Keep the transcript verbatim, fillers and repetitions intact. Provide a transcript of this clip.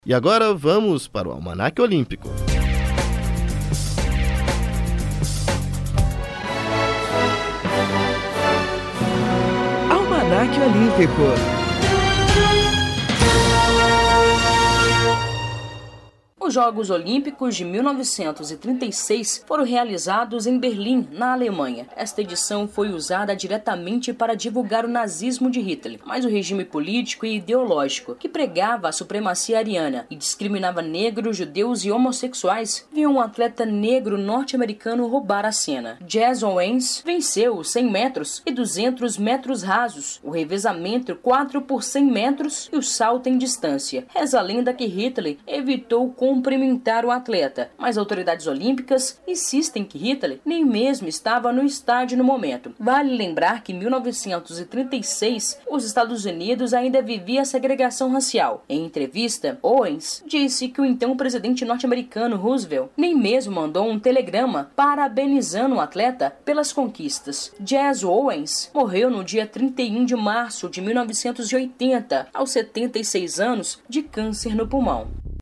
E agora vamos para o Almanaque Olímpico. Almanaque Olímpico. Os Jogos Olímpicos de mil novecentos e trinta e seis foram realizados em Berlim, na Alemanha. Esta edição foi usada diretamente para divulgar o nazismo de Hitler, mas o regime político e ideológico, que pregava a supremacia ariana e discriminava negros, judeus e homossexuais, viu um atleta negro norte-americano roubar a cena. Jesse Owens venceu os cem metros e duzentos metros rasos, o revezamento quatro por cem metros e o salto em distância. Reza a lenda que Hitler evitou cumprimentar o atleta, mas autoridades olímpicas insistem que Hitler nem mesmo estava no estádio no momento. Vale lembrar que em mil novecentos e trinta e seis, os Estados Unidos ainda vivia a segregação racial. Em entrevista, Owens disse que o então presidente norte-americano Roosevelt nem mesmo mandou um telegrama parabenizando o atleta pelas conquistas. Jesse Owens morreu no dia trinta e um de março de mil novecentos e oitenta, aos setenta e seis anos, de câncer no pulmão.